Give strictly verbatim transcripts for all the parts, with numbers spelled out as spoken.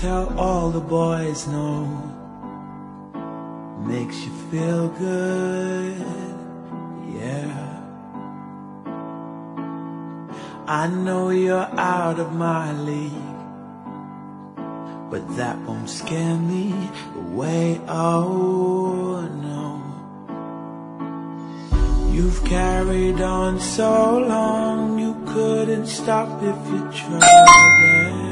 tell all the boys no. Makes you feel good, yeah. I know you're out of my league, but that won't scare me away, oh no. You've carried on so long, you couldn't stop if you tried.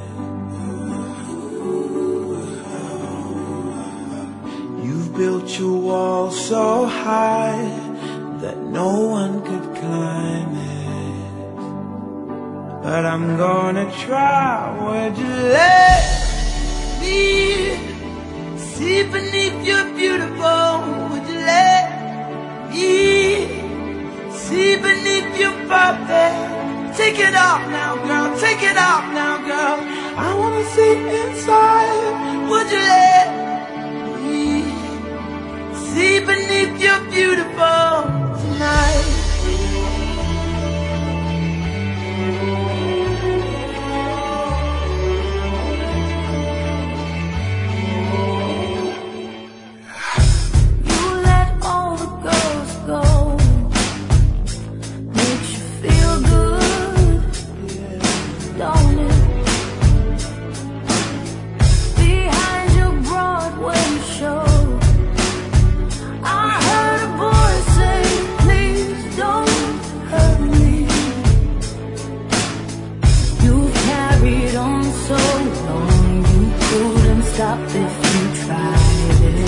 You've built your wall so high that no one could climb it, but I'm gonna try. Would you let me see beneath your beautiful? Would you let me see beneath your perfect? Take it off now, girl, take it off now, girl. I wanna see inside. Would you let me see beneath your beautiful tonight? Stop if you tried it.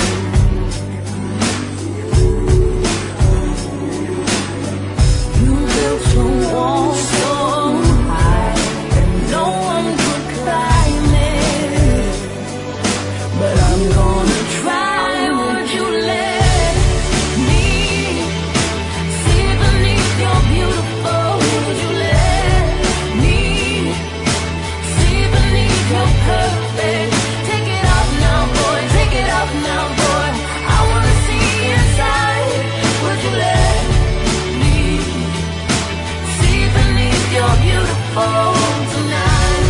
You built your wall so high that no one could climb it, but I'm gonna try. Would you let me see beneath your beautiful? Would you let me see beneath your perfect? Now, boy, I wanna see inside. Would you let me see beneath your beautiful tonight?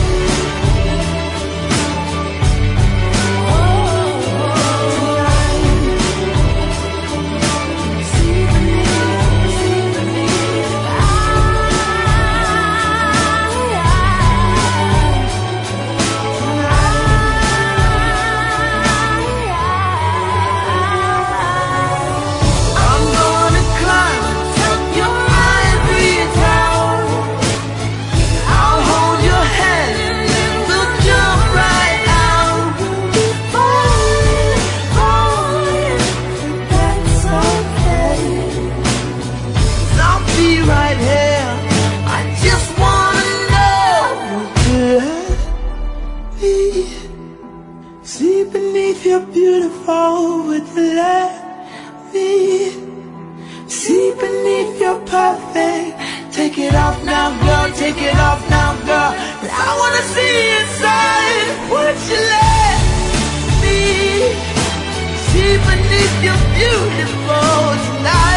Oh, tonight. See beneath, see beneath. I, see beneath your beautiful. Would you let me see beneath your perfect? Take it off now, girl, take it off now, girl. I wanna see inside. Would you let me see beneath your beautiful tonight?